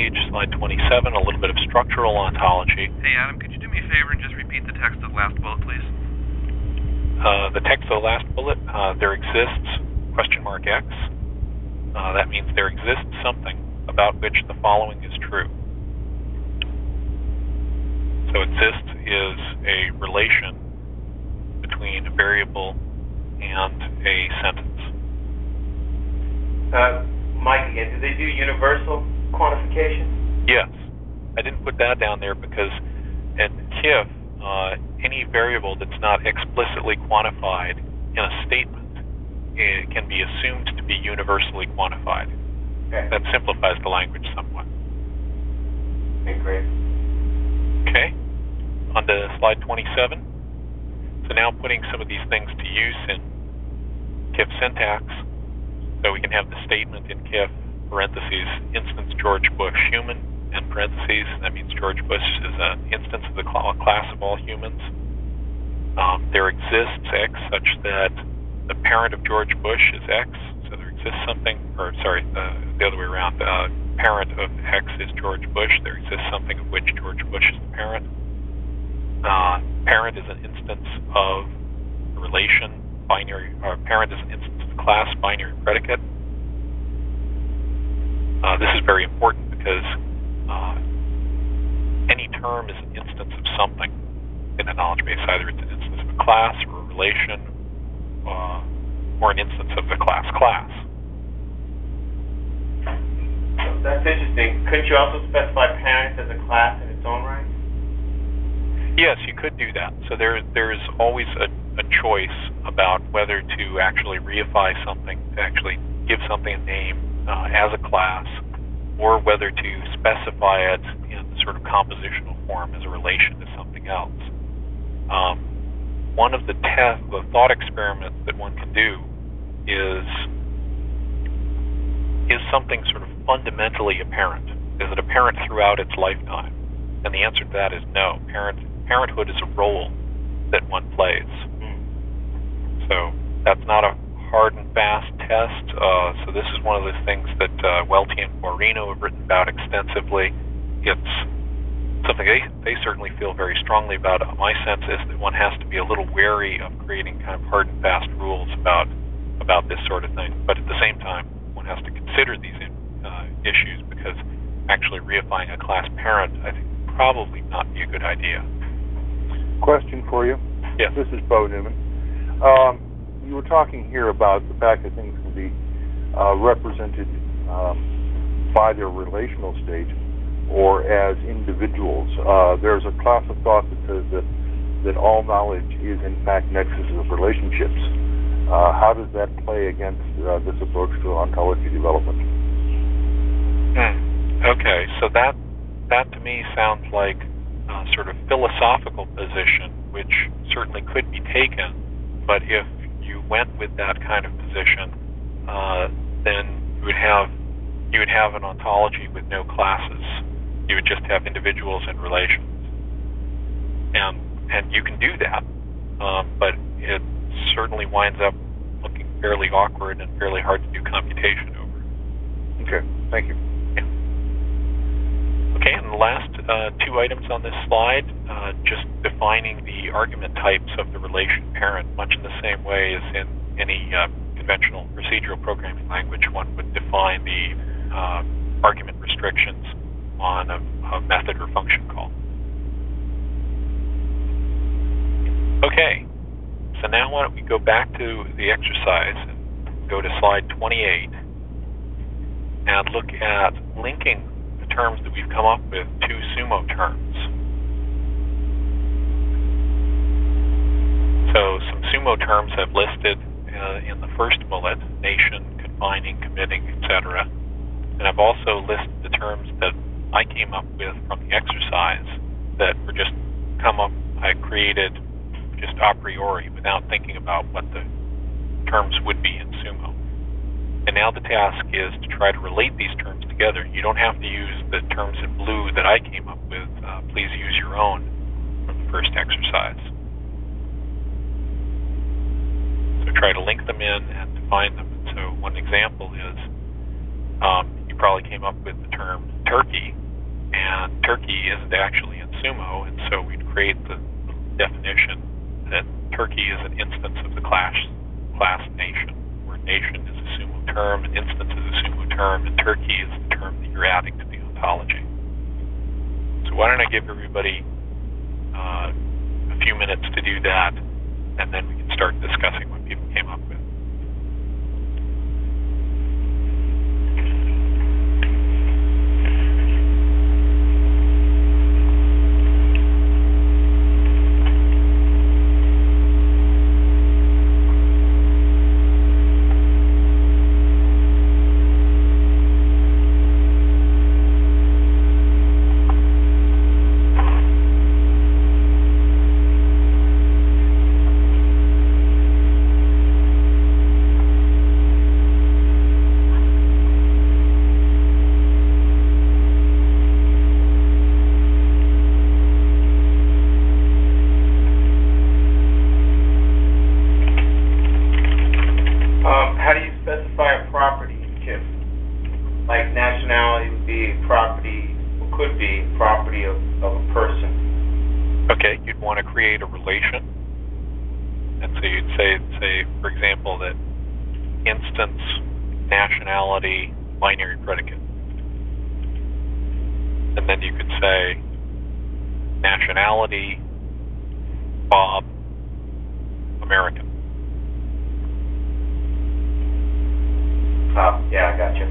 page, slide 27, a little bit of structural ontology. Hey, Adam, could you do me a favor and just repeat the text of the last bullet, please? The text of the last bullet, there exists $X. That means there exists something about which the following is true. So exists is a relation between a variable and a sentence. Mike again, do they do universal quantification? Yes. I didn't put that down there because in KIF, any variable that's not explicitly quantified in a statement, it can be assumed to be universally quantified. Okay. That simplifies the language somewhat. Okay, great. Okay, on to slide 27. So now putting some of these things to use in KIF syntax. So we can have the statement in KIF, parentheses, instance George Bush human, end parentheses. That means George Bush is an instance of the class of all humans. There exists X such that the parent of George Bush is X. So there exists something, or sorry, the other way around. The parent of X is George Bush. There exists something of which George Bush is the parent. Parent is an instance of the relation binary, or parent is an instance of the class binary predicate. This is very important because any term is an instance of something in a knowledge base. Either it's an instance of a class or a relation, or an instance of the class. That's interesting. Couldn't you also specify parent as a class in its own right? Yes, you could do that. So there's always a choice about whether to actually reify something, to actually give something a name as a class, or whether to specify it in the sort of compositional form as a relation to something else. One of the thought experiments that one can do is something sort of fundamentally apparent? Is it apparent throughout its lifetime? And the answer to that is no. Parenthood is a role that one plays. So that's not a hard and fast test. So this is one of the things that Welty and Guarino have written about extensively. It's something they certainly feel very strongly about. My sense is that one has to be a little wary of creating kind of hard and fast rules about this sort of thing. But at the same time, one has to consider these issues, because actually reifying a class parent, I think, would probably not be a good idea. Question for you. Yes. This is Bo Newman. You were talking here about the fact that things can be represented by their relational state or as individuals. There's a class of thought that says that all knowledge is in fact nexuses of relationships. How does that play against this approach to ontology development? Okay, so that to me sounds like a sort of philosophical position, which certainly could be taken. But if you went with that kind of position, then you would have an ontology with no classes. You would just have individuals and relations, and you can do that, but it certainly winds up looking fairly awkward and fairly hard to do computation over. Okay, thank you. Okay, and the last two items on this slide, just defining the argument types of the relation parent, much in the same way as in any conventional procedural programming language, one would define the argument restrictions on a method or function call. Okay, so now why don't we go back to the exercise and go to slide 28 and look at linking terms that we've come up with, two SUMO terms. So some SUMO terms I've listed in the first bullet: nation, confining, committing, etc. And I've also listed the terms that I came up with from the exercise that were just I created just a priori without thinking about what the terms would be in SUMO. And now the task is to try to relate these terms together. You don't have to use the terms in blue that I came up with. Please use your own from the first exercise. So try to link them in and define them. So one example is you probably came up with the term Turkey, and Turkey isn't actually in sumo, and so we'd create the definition that Turkey is an instance of the class nation, where nation is a sumo term, and instance is a sumo term, and Turkey is the term that you're adding to the ontology. So why don't I give everybody a few minutes to do that, and then we can start discussing what people came up with. How do you specify a property, Chip? Like nationality would be property, or could be property of a person. Okay, you'd want to create a relation, and so you'd say, for example, that instance, nationality, binary predicate. And then you could say nationality, Bob, American. Yeah, I gotcha.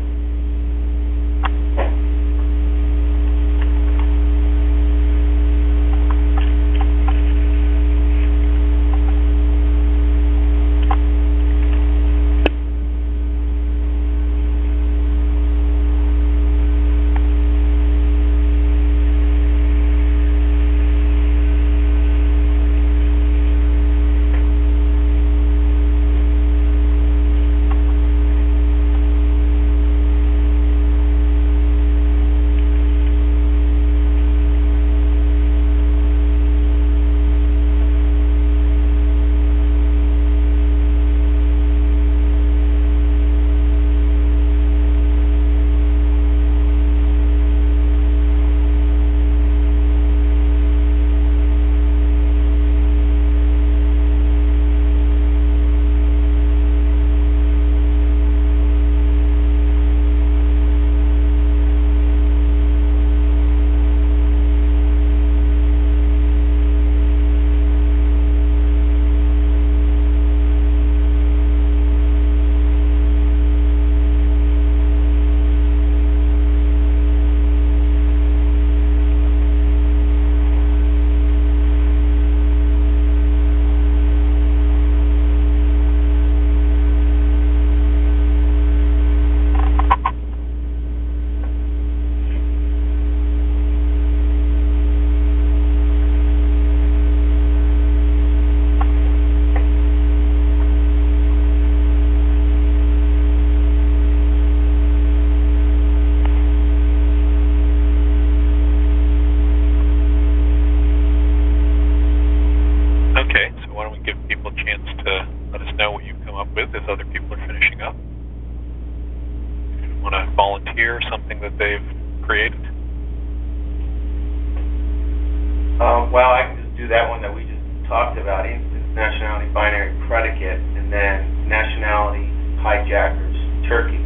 volunteer something that they've created? Well, I can just do that one that we just talked about, instance nationality binary predicate, and then nationality hijackers Turkey.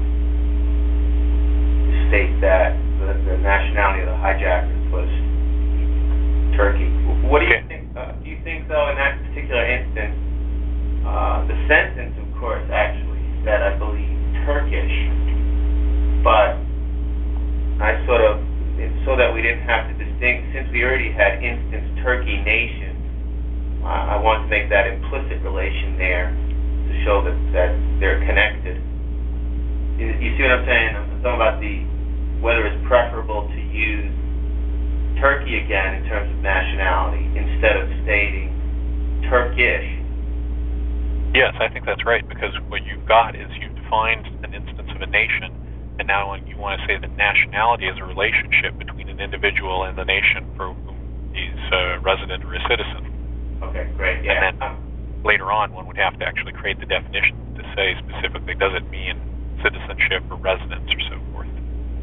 To state that the nationality of the hijackers was Turkey. What do you think? Do you think, though, in that particular instance, the sentence, of course, actually said, I believe, Turkish, but I sort of, so that we didn't have to distinct, since we already had instance Turkey nation, I want to make that implicit relation there to show that they're connected. You see what I'm saying? I'm talking about whether it's preferable to use Turkey again in terms of nationality instead of stating Turkish. Yes, I think that's right, because what you've got is you've defined an instance of a nation, and now you want to say that nationality is a relationship between an individual and the nation for whom he's a resident or a citizen. Okay, great. Yeah. And then later on, one would have to actually create the definition to say specifically, does it mean citizenship or residence or so forth?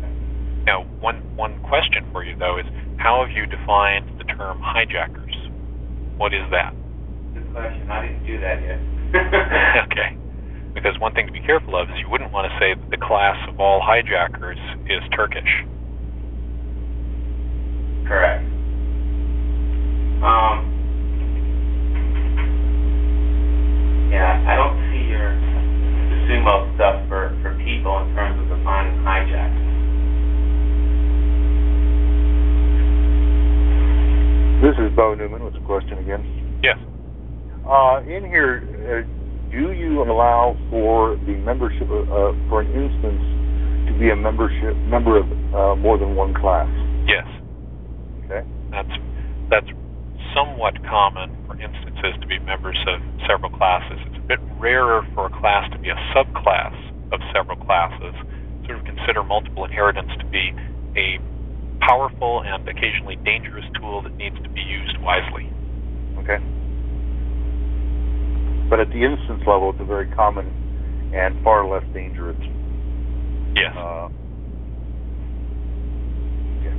Now, one question for you, though, is how have you defined the term hijackers? What is that? Good question. I didn't do that yet. Okay. Because one thing to be careful of is you wouldn't want to say that the class of all hijackers is Turkish. Correct. Yeah, I don't see your sumo stuff for people in terms of defining hijackers. This is Bo Newman with a question again. Yes. In here, do you allow for the membership for an instance to be a member of more than one class? Yes. Okay. That's somewhat common for instances to be members of several classes. It's a bit rarer for a class to be a subclass of several classes. Sort of consider multiple inheritance to be a powerful and occasionally dangerous tool that needs to be used wisely. Okay. But at the instance level, it's a very common and far less dangerous. Yes. Okay.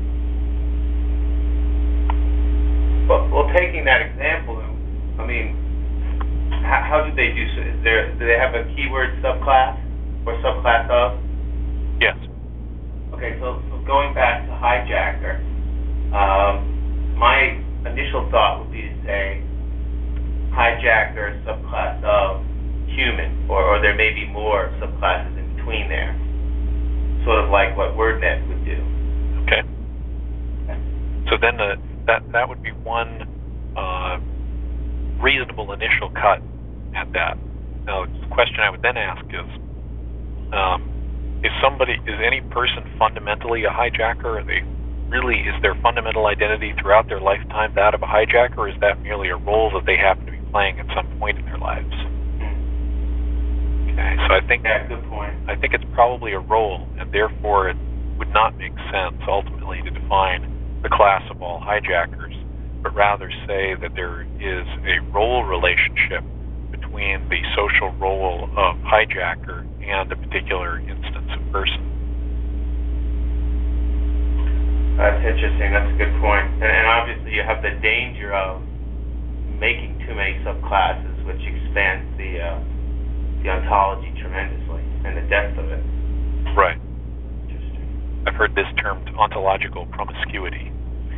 Well, taking that example, I mean, how do they do so? Do they have a keyword subclass or subclass of? Yes. Okay, so going back to hijacker, my initial thought would be to say hijacker subclass of human, or there may be more subclasses in between there, sort of like what WordNet would do. Okay. So then that would be one reasonable initial cut at that. Now, the question I would then ask is any person fundamentally a hijacker? Is their fundamental identity throughout their lifetime that of a hijacker, or is that merely a role that they happen to be playing at some point in their lives? Okay, so I think good point. I think it's probably a role, and therefore it would not make sense ultimately to define the class of all hijackers, but rather say that there is a role relationship between the social role of hijacker and a particular instance of person. That's interesting. That's a good point. And obviously you have the danger of making too many subclasses, which expands the ontology tremendously and the depth of it. Right. Interesting. I've heard this termed ontological promiscuity.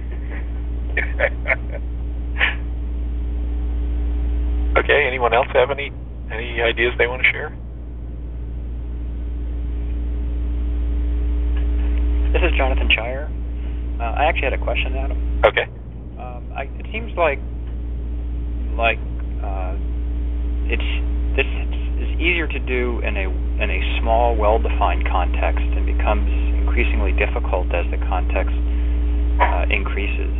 Okay, anyone else have any ideas they want to share? This is Jonathan Shire. I actually had a question, Adam. Okay. It seems like this is easier to do in a small, well-defined context, and becomes increasingly difficult as the context increases,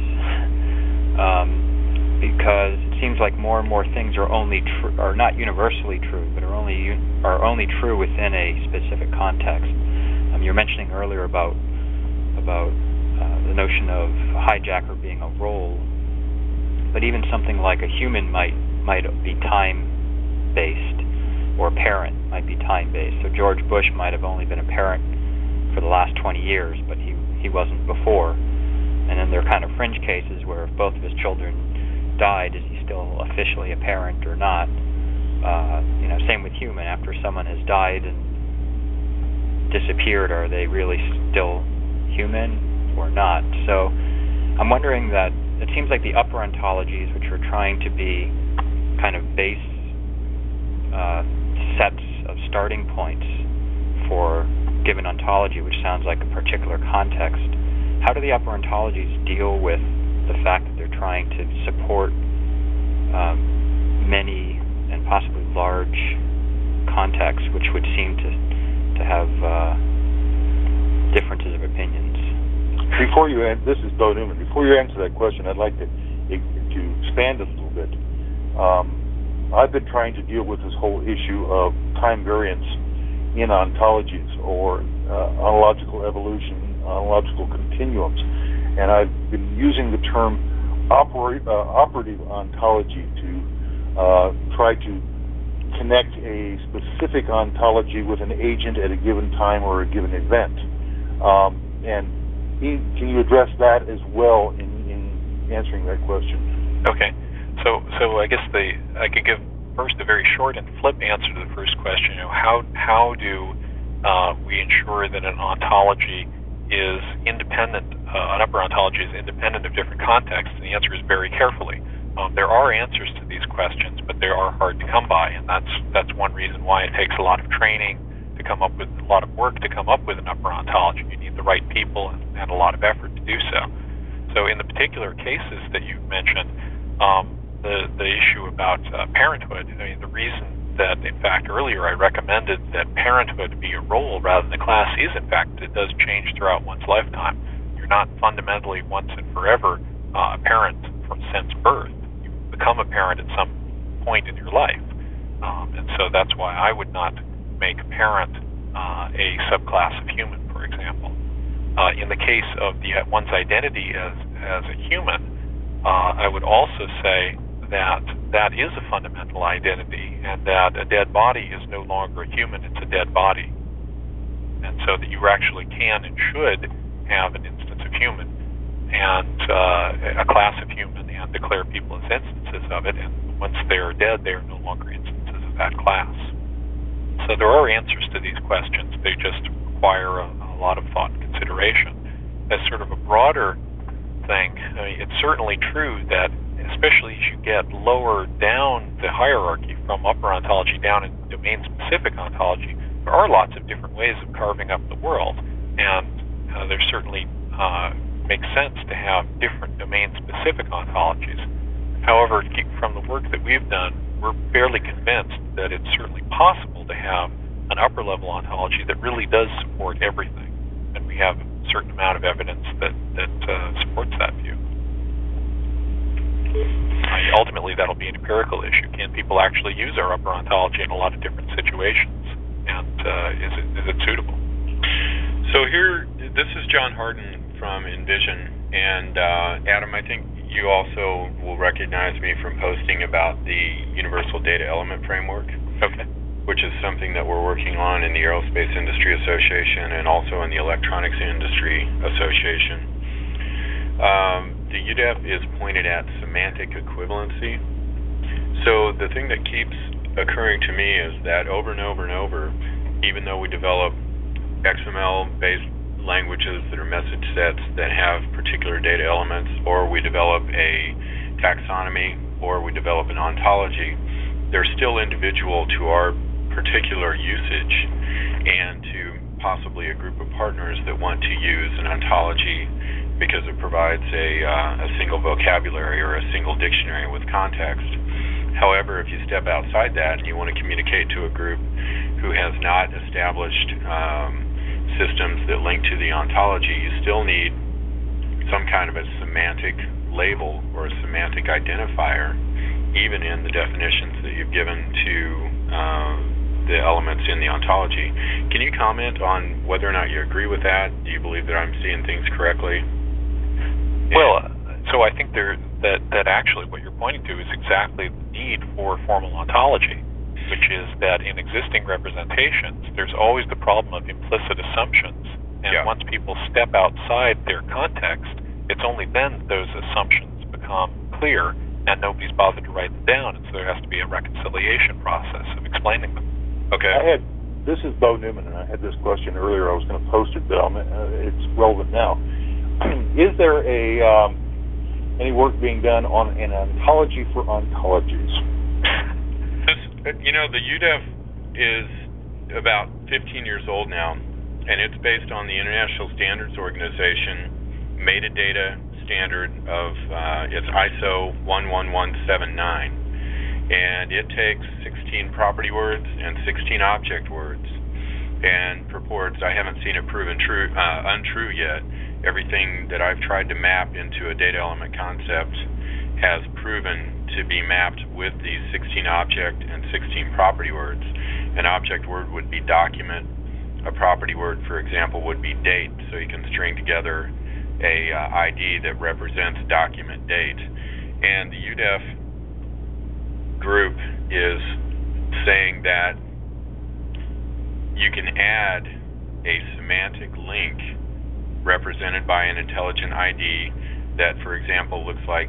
because it seems like more and more things are not universally true, but are only true within a specific context. You're mentioning earlier about the notion of a hijacker being a role, but even something like a human might be time-based, or a parent might be time-based. So George Bush might have only been a parent for the last 20 years, but he wasn't before. And then there are kind of fringe cases where if both of his children died, is he still officially a parent or not? Same with human. After someone has died and disappeared, are they really still human or not? So I'm wondering that it seems like the upper ontologies, which are trying to be kind of base sets of starting points for given ontology, which sounds like a particular context, how do the upper ontologies deal with the fact that they're trying to support many and possibly large contexts, which would seem to have differences of opinions? This is Bo Newman. Before you answer that question, I'd like to expand it a little bit. I've been trying to deal with this whole issue of time variance in ontologies, or ontological evolution, ontological continuums, and I've been using the term operative ontology to try to connect a specific ontology with an agent at a given time or a given event. And Can you address that as well in answering that question? Okay. So I guess I could give first a very short and flip answer to the first question. How do we ensure that an ontology is independent, an upper ontology is independent of different contexts? And the answer is very carefully. There are answers to these questions, but they are hard to come by, and that's one reason why it takes a lot of training to come up with, a lot of work to come up with an upper ontology. You need the right people and a lot of effort to do so. So in the particular cases that you've mentioned, the issue about parenthood, I mean, the reason that, in fact, earlier I recommended that parenthood be a role rather than a class is, in fact, it does change throughout one's lifetime. You're not fundamentally once and forever a parent since birth. You become a parent at some point in your life. And so that's why I would not make parent a subclass of human, for example. In the case of one's identity as a human, I would also say that is a fundamental identity, and that a dead body is no longer a human, it's a dead body. And so that you actually can and should have an instance of human, and a class of human, and declare people as instances of it, and once they are dead, they are no longer instances of that class. So there are answers to these questions. They just require a lot of thought and consideration. As sort of a broader thing, I mean, it's certainly true that, especially as you get lower down the hierarchy from upper ontology down in domain-specific ontology, there are lots of different ways of carving up the world, and there certainly makes sense to have different domain-specific ontologies. However, from the work that we've done, we're fairly convinced that it's certainly possible to have an upper-level ontology that really does support everything, and we have a certain amount of evidence that supports that view. Ultimately, that'll be an empirical issue. Can people actually use our upper ontology in a lot of different situations, and is it suitable? So here, this is John Harden from Envision, and Adam, I think you also will recognize me from posting about the Universal Data Element Framework, okay, which is something that we're working on in the Aerospace Industry Association and also in the Electronics Industry Association. The UDEF is pointed at semantic equivalency. So the thing that keeps occurring to me is that over and over and over, even though we develop XML-based languages that are message sets that have particular data elements, or we develop a taxonomy, or we develop an ontology, they're still individual to our particular usage and to possibly a group of partners that want to use an ontology because it provides a single vocabulary or a single dictionary with context. However, if you step outside that and you want to communicate to a group who has not established systems that link to the ontology, you still need some kind of a semantic label or a semantic identifier, even in the definitions that you've given to the elements in the ontology. Can you comment on whether or not you agree with that? Do you believe that I'm seeing things correctly? Well, so I think that actually what you're pointing to is exactly the need for formal ontology, which is that in existing representations, there's always the problem of implicit assumptions. And once people step outside their context, it's only then those assumptions become clear, and nobody's bothered to write them down, and so there has to be a reconciliation process of explaining them. Okay. This is Bo Newman, and I had this question earlier. I was going to post it, but it's relevant now. Is there any work being done on an ontology for ontologies? You know, the UDEF is about 15 years old now, and it's based on the International Standards Organization metadata standard of it's ISO 11179, and it takes 16 property words and 16 object words and purports, I haven't seen it proven untrue yet. Everything that I've tried to map into a data element concept has proven to be mapped with these 16 object and 16 property words. An object word would be document. A property word, for example, would be date, so you can string together a ID that represents document date. And the UDEF group is saying that you can add a semantic link represented by an intelligent ID that, for example, looks like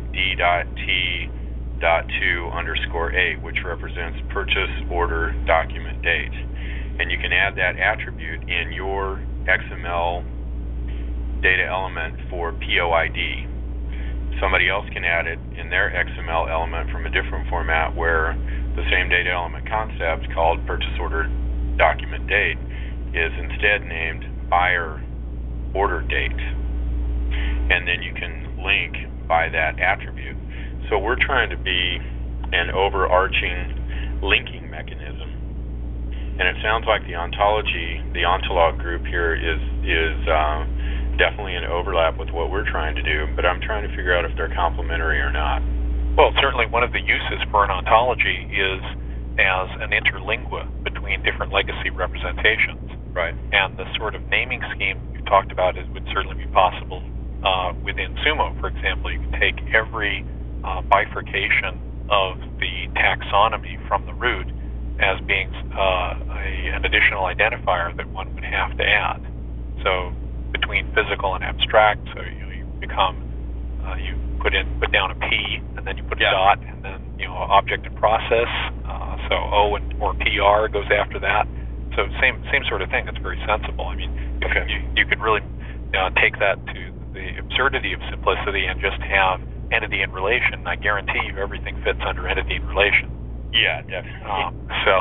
D.T.2_8, which represents purchase order document date. And you can add that attribute in your XML data element for POID. Somebody else can add it in their XML element from a different format where the same data element concept called purchase order document date is instead named buyer order date. And then you can link by that attribute. So we're trying to be an overarching linking mechanism. And it sounds like the ontolog group here is definitely an overlap with what we're trying to do, but I'm trying to figure out if they're complementary or not. Well, certainly one of the uses for an ontology is as an interlingua between different legacy representations. Right. And the sort of naming scheme you've talked about would certainly be possible within Sumo. For example, you can take every bifurcation of the taxonomy from the root as being an additional identifier that one would have to add. So between physical and abstract, so you become you put down a P, and then you put a dot, and then object and process. So O or PR goes after that. So same sort of thing. It's very sensible. I mean, you could really take that to the absurdity of simplicity and just have entity and relation. I guarantee you everything fits under entity and relation. Yeah, definitely.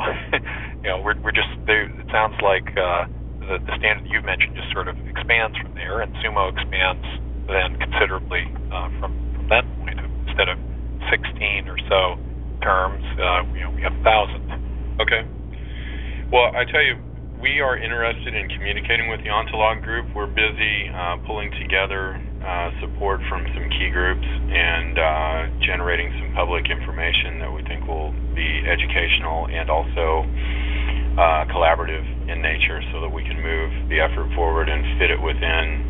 We're just there. It sounds like the standard that you've mentioned just sort of expands from there, and Sumo expands then considerably from that point. Instead of 16 or so terms, we have 1,000. Okay. Well, I tell you, we are interested in communicating with the ontolog group. We're busy pulling together support from some key groups and generating some public information that we think will be educational and also collaborative in nature, so that we can move the effort forward and fit it within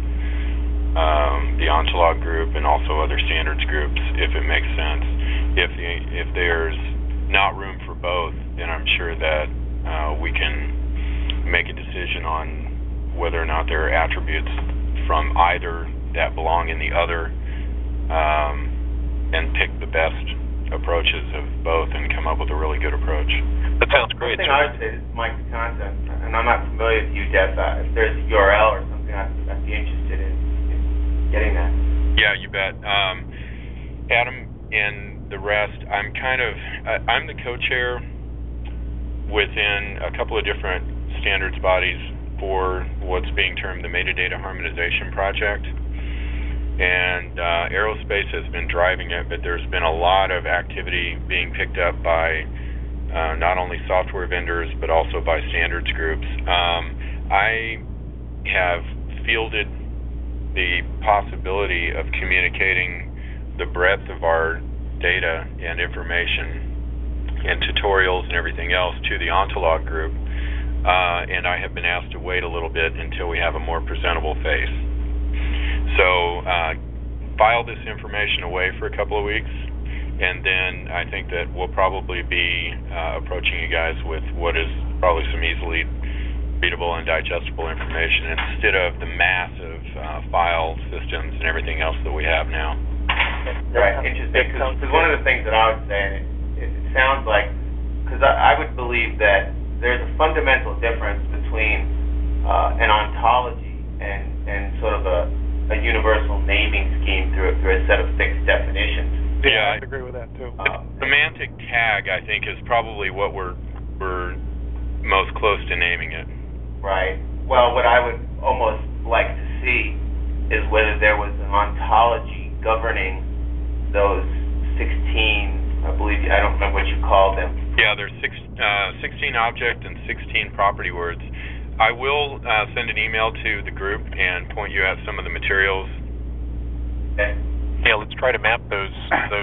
the ontolog group and also other standards groups if it makes sense. If there's not room for both, then I'm sure that we can make a decision on whether or not there are attributes from either that belong in the other, and pick the best approaches of both and come up with a really good approach. That sounds great. One thing I would say, this is Mike DeConza, and I'm not familiar with UDEF. If there's a URL or something, I'd be interested in getting that. Yeah, you bet. Adam and the rest, I'm the co-chair within a couple of different standards bodies for what's being termed the Metadata Harmonization Project. And Aerospace has been driving it, but there's been a lot of activity being picked up by not only software vendors, but also by standards groups. I have fielded the possibility of communicating the breadth of our data and information and tutorials and everything else to the ontolog group, and I have been asked to wait a little bit until we have a more presentable face. So file this information away for a couple of weeks, and then I think that we'll probably be approaching you guys with what is probably some easily readable and digestible information instead of the massive file systems and everything else that we have now. Right, interesting. Because one of the things that I was saying, it sounds like, because I would believe that there's a fundamental difference between an ontology and sort of a universal naming scheme through a set of fixed definitions. Yeah, I agree with that too. Semantic tag, I think, is probably what we're most close to naming it. Right. Well, what I would almost like to see is whether there was an ontology governing those 16, I believe, I don't remember what you called them. Yeah, there's 16 object and 16 property words. I will send an email to the group and point you at some of the materials. Okay. Yeah, let's try to map those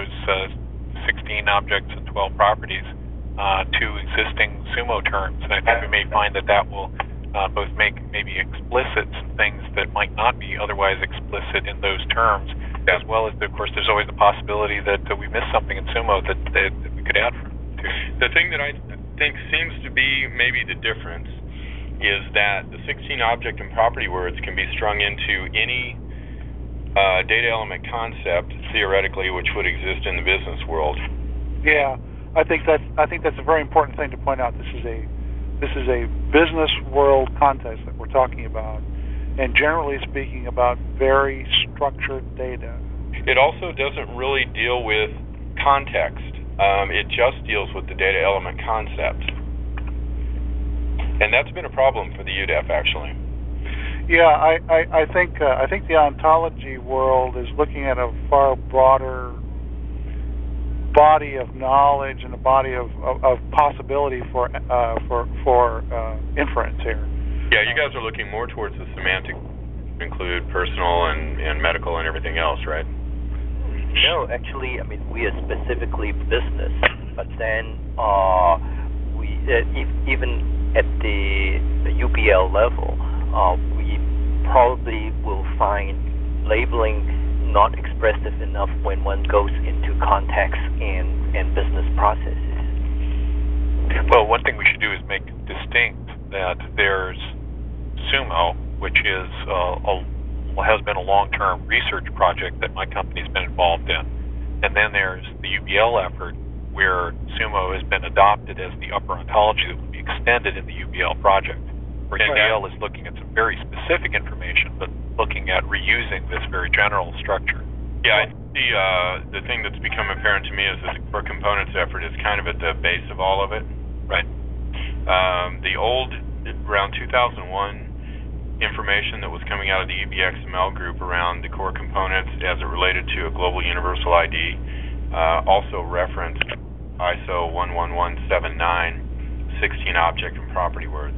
16 objects and 12 properties to existing Sumo terms, and I think we may find that will both make maybe explicit some things that might not be otherwise explicit in those terms, as well as, of course, there's always the possibility that we miss something in Sumo that we could add to. The thing that I think seems to be maybe the difference is that the 16 object and property words can be strung into any data element concept, theoretically, which would exist in the business world. Yeah, I think that's a very important thing to point out. This is a business world context that we're talking about, and generally speaking, about very structured data. It also doesn't really deal with context. It just deals with the data element concept, and that's been a problem for the UDEF, actually. Yeah, I think the ontology world is looking at a far broader body of knowledge and a body of possibility for inference here. Yeah, you guys are looking more towards the semantic, include personal and medical and everything else, right? No, actually, I mean, we are specifically business, but then we even at the UBL level, we probably will find labeling not expressive enough when one goes into context and business processes. Well, one thing we should do is make distinct that there's SUMO, which is has been a long-term research project that my company's been involved in, and then there's the UBL effort, where SUMO has been adopted as the upper ontology that will be extended in the UBL project, where UBL is looking at some very specific information, but looking at reusing this very general structure. Yeah, the thing that's become apparent to me is that the core components effort is kind of at the base of all of it. Right. The old, around 2001, information that was coming out of the EBXML group around the core components as it related to a global universal ID also referenced ISO 11179, 16 object and property words.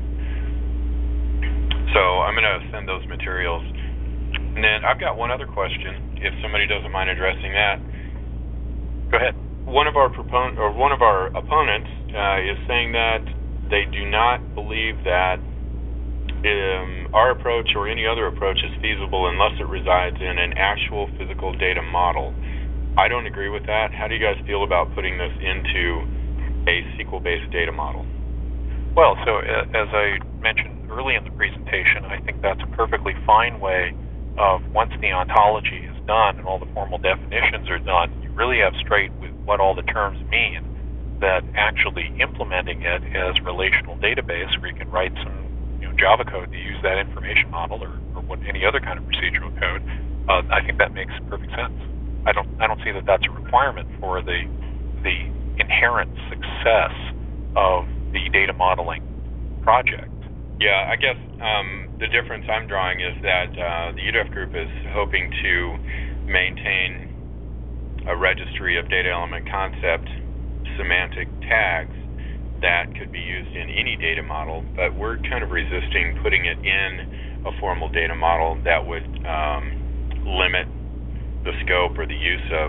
So I'm going to send those materials. And then I've got one other question, if somebody doesn't mind addressing that. Go ahead. One of our opponents is saying that they do not believe that our approach or any other approach is feasible unless it resides in an actual physical data model. I don't agree with that. How do you guys feel about putting this into a SQL-based data model? Well, so as I mentioned early in the presentation, I think that's a perfectly fine way of, once the ontology is done and all the formal definitions are done, you really have straight with what all the terms mean, that actually implementing it as relational database where you can write some Java code to use that information model or any other kind of procedural code, I think that makes perfect sense. I don't see that that's a requirement for the inherent success of the data modeling project. Yeah, I guess the difference I'm drawing is that the UDEF group is hoping to maintain a registry of data element concept semantic tags that could be used in any data model, but we're kind of resisting putting it in a formal data model that would limit the scope or the use of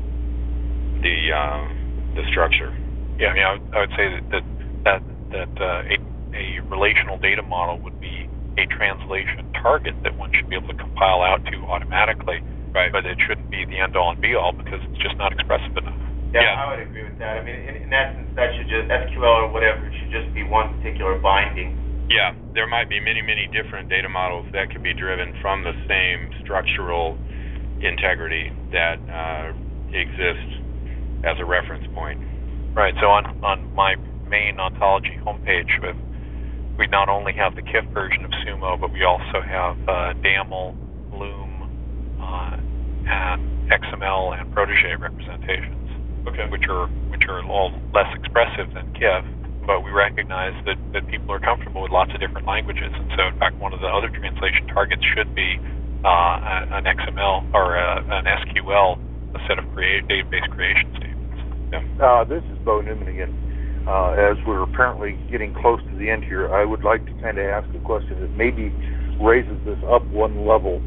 the structure. Yeah, I mean, I would say that a relational data model would be a translation target that one should be able to compile out to automatically, right? But it shouldn't be the end-all and be-all because it's just not expressive enough. Yeah, I would agree with that. I mean, in essence, that should just, SQL or whatever, it should just be one particular binding. Yeah, there might be many, many different data models that could be driven from the same structural integrity that exists as a reference point. Right, so on my main ontology homepage, we not only have the KIF version of SUMO, but we also have DAML, Loom, and XML and Protege representations. Okay. Which are all less expressive than KIF, but we recognize that people are comfortable with lots of different languages, and so in fact one of the other translation targets should be an XML or an SQL, a set of database creation statements. Yeah. This is Bo Newman again. As we're apparently getting close to the end here, I would like to kind of ask a question that maybe raises this up one level.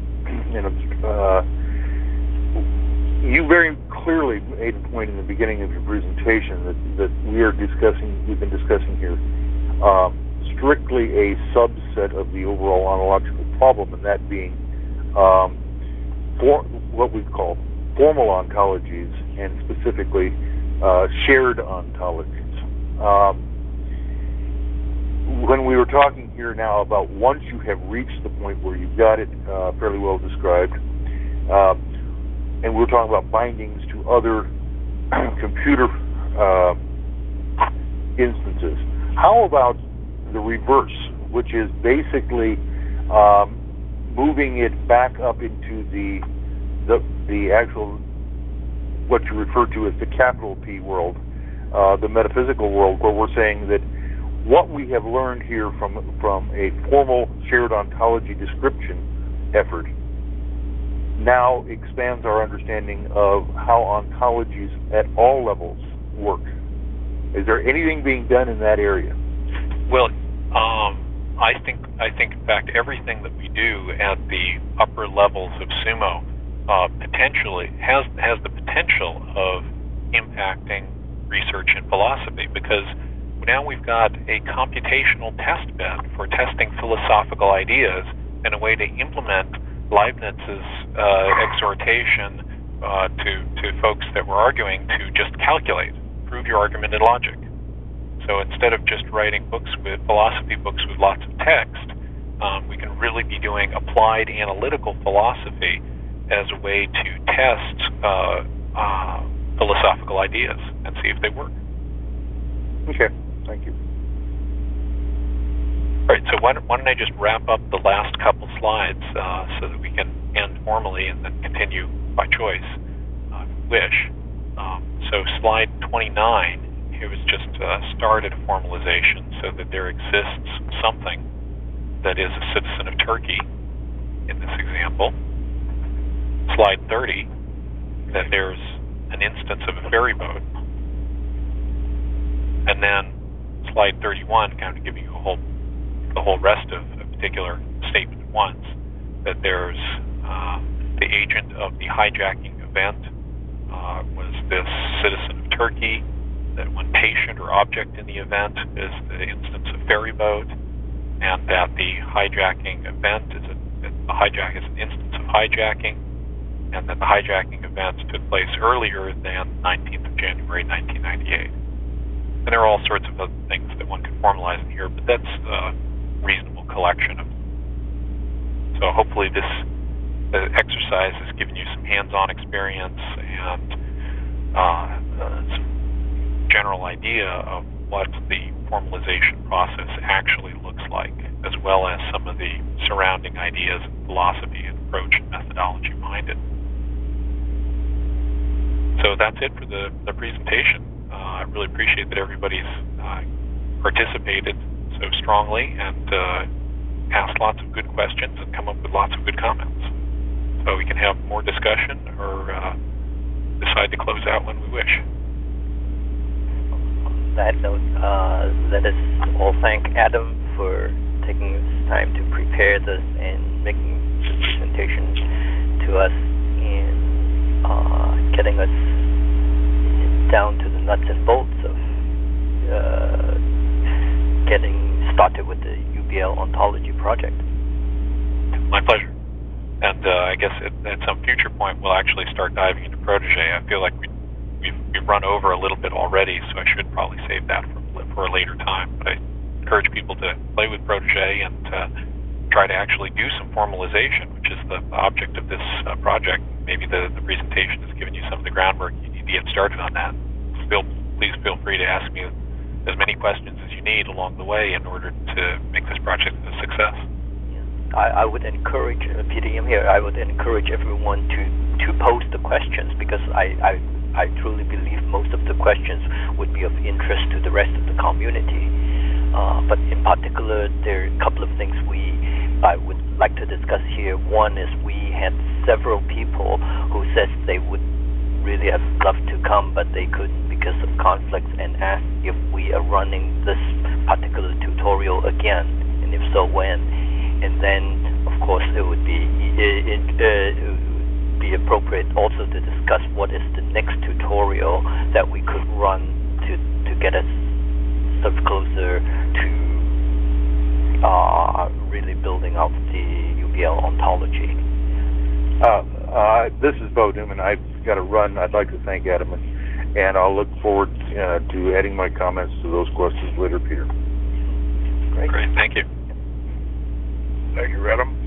You very clearly made a point in the beginning of your presentation that we've been discussing here, strictly a subset of the overall ontological problem, and that being what we call formal ontologies and specifically shared ontologies. when we were talking here now about once you have reached the point where you've got it fairly well described, and we were talking about bindings to other computer instances, how about the reverse, which is basically moving it back up into the actual, what you refer to as the capital P world, the metaphysical world, where we're saying that what we have learned here from a formal shared ontology description effort now expands our understanding of how ontologies at all levels work. Is there anything being done in that area? Well, I think in fact everything that we do at the upper levels of sumo potentially has the potential of impacting research in philosophy, because now we've got a computational test bed for testing philosophical ideas and a way to implement Leibniz's exhortation to folks that were arguing to just calculate, prove your argument in logic. So instead of just writing philosophy books with lots of text, we can really be doing applied analytical philosophy as a way to test philosophical ideas and see if they work. Okay, thank you. All right, so why don't I just wrap up the last couple slides so that we can end formally and then continue by choice, if you wish. So slide 29, here was just started a formalization so that there exists something that is a citizen of Turkey in this example. Slide 30, that there's an instance of a ferry boat. And then slide 31, kind of giving you the whole rest of a particular statement at once, that there's the agent of the hijacking event was this citizen of Turkey, that one patient or object in the event is the instance of ferry boat, and that the hijacking event is a hijack is an instance of hijacking, and that the hijacking event took place earlier than 19th of January 1998. And there are all sorts of other things that one could formalize in here, but that's a reasonable collection of them. So hopefully this exercise has given you some hands-on experience and some general idea of what the formalization process actually looks like, as well as some of the surrounding ideas of philosophy and approach and methodology behind it. So that's it for the presentation. I really appreciate that everybody's participated so strongly and asked lots of good questions and come up with lots of good comments. So we can have more discussion or decide to close out when we wish. On that note, let us all thank Adam for taking his time to prepare this and making the presentation to us and getting us down to the nuts and bolts of getting started with the UBL ontology project. My pleasure. And I guess at some future point we'll actually start diving into Protege. I feel like we've run over a little bit already, so I should probably save that for a later time. But I encourage people to play with Protege and try to actually do some formalization, which is the object of this project. Maybe the presentation has given you some of the groundwork you need to get started on that. Please feel free to ask me as many questions as you need along the way in order to make this project a success. I would encourage, PDM here, I would encourage everyone to pose the questions, because I truly believe most of the questions would be of interest to the rest of the community. But in particular, there are a couple of things I would like to discuss here. One is we had several people who said they would really have loved to come, but they couldn't because of conflicts, and asked if we are running this particular tutorial again, and if so, when. And then, of course, it would be appropriate also to discuss what is the next tutorial that we could run to get us sort of closer to really building out the UBL ontology. This is Bo Newman. I've got to run. I'd like to thank Adam, and I'll look forward to adding my comments to those questions later, Peter. Great. Thank you. Thank you, Adam.